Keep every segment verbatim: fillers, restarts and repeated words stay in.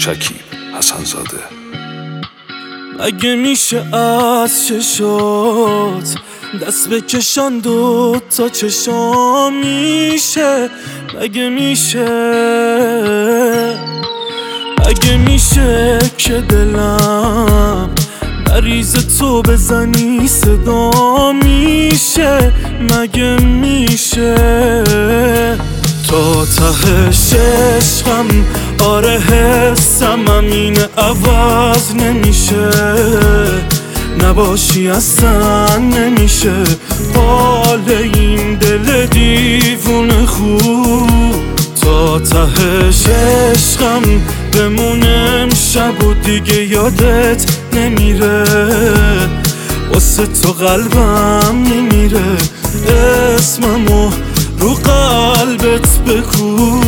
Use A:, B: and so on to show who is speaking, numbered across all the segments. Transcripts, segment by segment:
A: شکیب حسن زاده.
B: اگه میشه از چشات دست بکشن دو تا چشام میشه، اگه میشه اگه میشه که دلم بریز تو بزنی صدا میشه، مگه میشه تا تهش عشقم آره حسم همینه عوض نمیشه، نباشی اصلا نمیشه حال این دل دیوونه خوب، تا تهش عشقم بمونه امشب و دیگه یادت نمیره، واسه تو قلبم نمیره، اسممو رو قلبت بکو.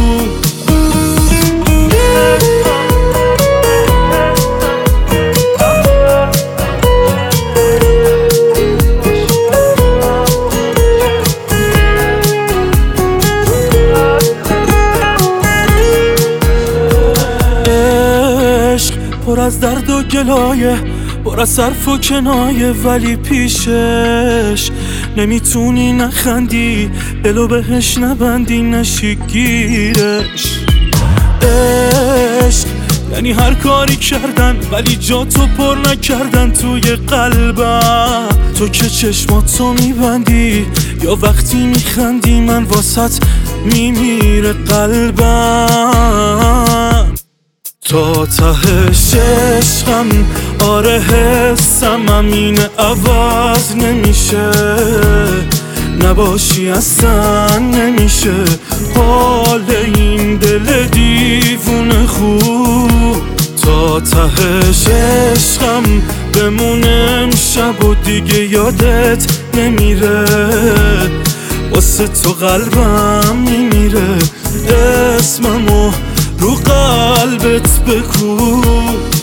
B: پر از درد و گلایه، پر از حرف و کنایه، ولی پیشش نمیتونی نخندی، دلو بهش نبندی نشی گیرش. عشق یعنی هر کاری کردن ولی جا تو پر نکردن توی قلبم، تو که چشماتو میبندی یا وقتی میخندی من واسط میمیره قلبم، تا تهش عشقم آره حسم همینه عوض نمیشه، نباشی اصلا نمیشه حال این دل دیوونه خوب، تا تهش عشقم بمونه امشب و دیگه یادت نمیره، واسه تو قلبم میمیره، اسممو رو قلبت بکو.